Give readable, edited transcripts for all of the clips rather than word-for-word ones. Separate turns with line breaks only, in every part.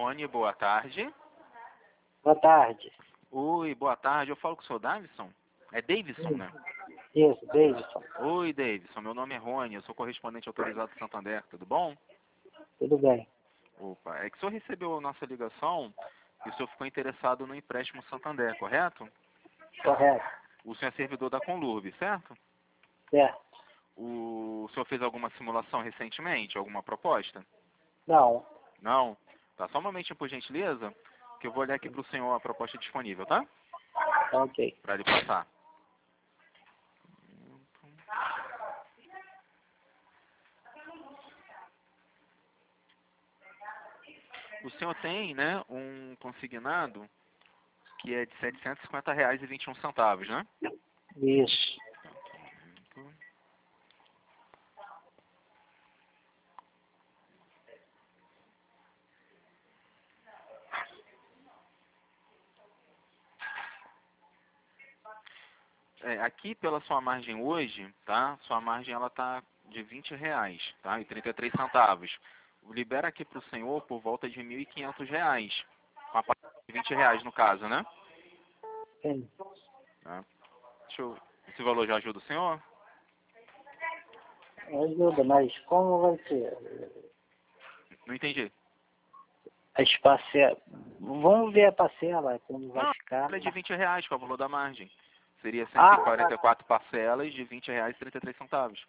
Rony, boa tarde.
Boa tarde.
Oi, boa tarde. Eu falo com o senhor Davidson? É Davidson, né?
Isso, Davidson.
Oi, Davidson. Meu nome é Rony, eu sou correspondente autorizado do Santander, tudo bom?
Tudo bem.
Opa, é que o senhor recebeu a nossa ligação e o senhor ficou interessado no empréstimo Santander, correto?
Correto.
O senhor é servidor da Conlurb, certo?
Certo.
O senhor fez alguma simulação recentemente, alguma proposta?
Não.
Não? Tá, só um momentinho, por gentileza, que eu vou olhar aqui para o senhor a proposta disponível, tá?
Ok.
Para ele passar. O senhor tem, né, um consignado que é de R$ 750,21, né?
Isso.
É, aqui pela sua margem hoje, tá? Sua margem ela tá de R$ 20, tá? E 33 centavos. Libera aqui para o senhor por volta de R$ 1.500, com a parte de R$ 20 no caso, né?
Sim.
Tá? Esse valor já ajuda o senhor?
Ajuda, mas como vai ser?
Não entendi.
As parcelas. Vamos ver a parcela, como vai
Não,
ficar.
ela é de R$ 20, que é o valor da margem. Seria
Ah,
144 parcelas de R$ 20,33.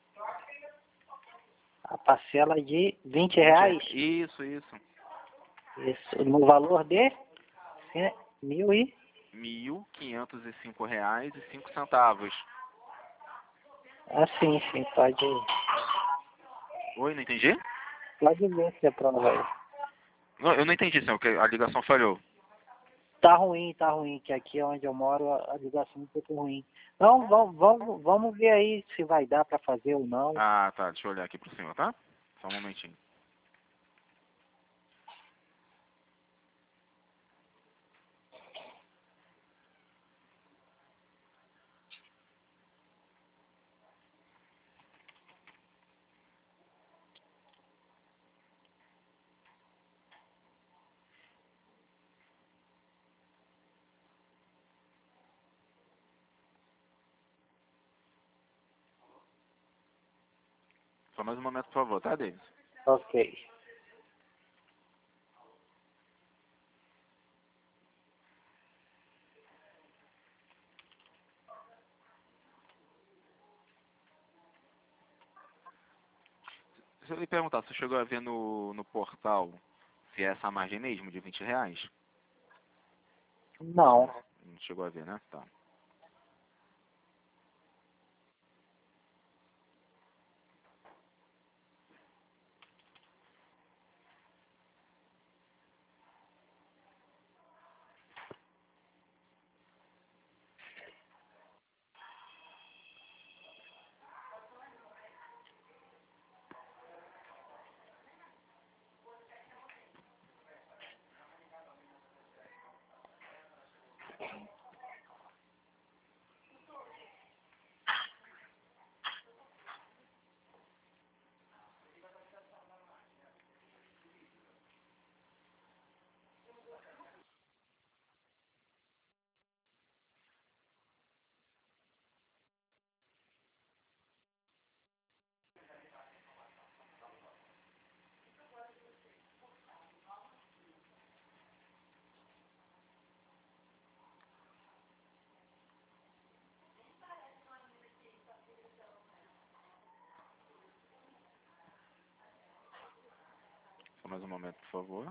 a parcela de R$ 20.
Isso.
Isso. No valor de 1.000 e...
R$ 1.505,05.
Ah, sim, pode.
Oi, não entendi?
Pode ver se é prova aí.
Não, eu não entendi, senhor, que a ligação falhou.
Tá ruim, que aqui onde eu moro a ligação é um pouco ruim. Não, vamos ver aí se vai dar para fazer ou não.
Ah, tá. Deixa eu olhar aqui pro senhor, tá? Só um momentinho. Só mais um momento, por favor, tá, Davis?
Ok.
Se eu lhe perguntar, você chegou a ver no portal se é essa margem mesmo de R$ 20?
Não.
Não chegou a ver, né? Tá. Só mais um momento, por favor.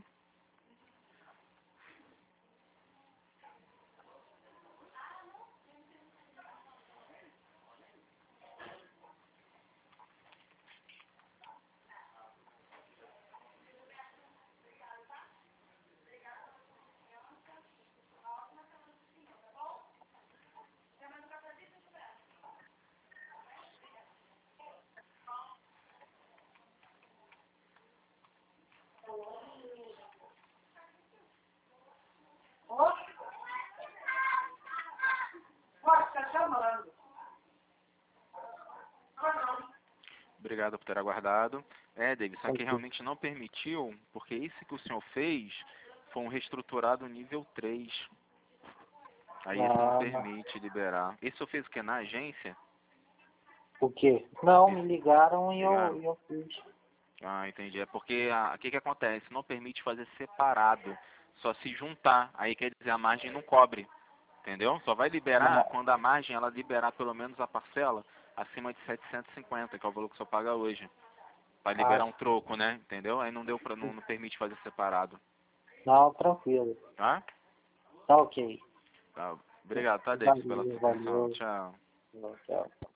Obrigado por ter aguardado. David, só que
Ok.
realmente não permitiu, porque esse que o senhor fez foi um reestruturado nível 3. Aí esse não
Ah,
permite liberar. Esse eu fiz o que? Na agência?
o quê? Não, me
Esse,
ligaram e
ligaram?
eu fiz.
Ah, entendi. É porque o que que acontece? Não permite fazer separado. Só se juntar. Aí quer dizer, a margem não cobre. Entendeu? Só vai liberar
Não.
quando a margem ela liberar pelo menos a parcela acima de 750, que é o valor que o senhor paga hoje. Para
Ah,
liberar um troco, né? Entendeu? Aí não deu para não permite fazer separado.
não, tranquilo.
Tá?
Tá ok.
Tá. Obrigado, tá, Davis, pela sua
Valeu,
atenção.
valeu.
Tchau.
Tchau.